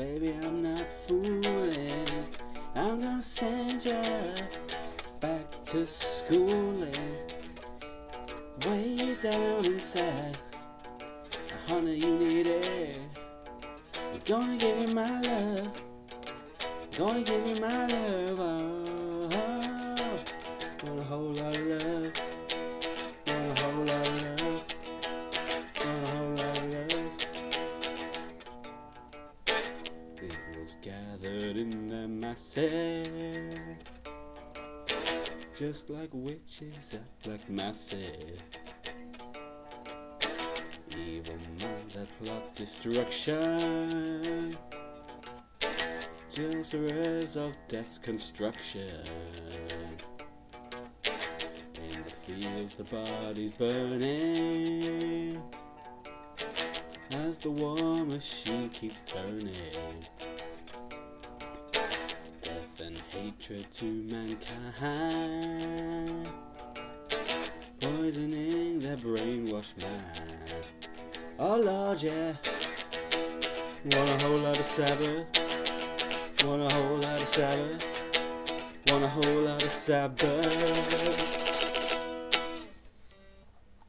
Baby, I'm not fooling. I'm gonna send you back to schooling. Way down inside, honey, you need it. I'm gonna give you my love. Gonna give you my love. Want a whole lot of love. Want a whole lot of love. Want a whole lot of love. It was gathered in the masses, just like witches at Black Masses. Evil minds that plot destruction, just as of death's construction. In the fields the bodies burning, as the war machine keeps turning. Death and hatred to mankind, poisoning their brainwashed mind. Oh Lord, yeah. Want a whole lot of Sabbath. Want a whole lot of Sabbath. Want a whole lot of Sabbath.